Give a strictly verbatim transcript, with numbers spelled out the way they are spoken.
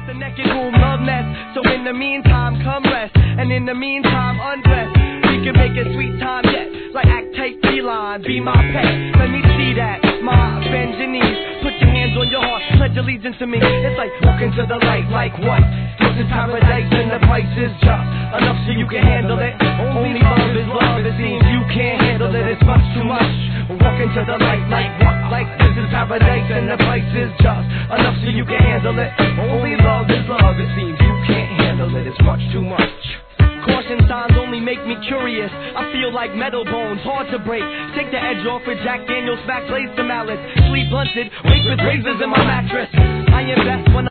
a naked room, love nest. So in the meantime, come rest. And in the meantime, undress. We can make it sweet time yet. Like act, take, feline, be my pet. Let me see that, my bend your knees. Put your hands on your heart, pledge allegiance to me. It's like walking to the light, like what? This is paradise and the price is just enough so you can handle it. Only love is love, it seems you can't handle it. It's much too much. Walking to the light, like what? Like this is paradise and the price is just enough so you can handle it. Only love is love, it seems you can't handle it. It's much too much. Caution signs only make me curious. I feel like metal bones, hard to break. Take the edge off with Jack Daniels, smack blades to mallets. Sleep blunted, wake with razors in my mattress. I invest when I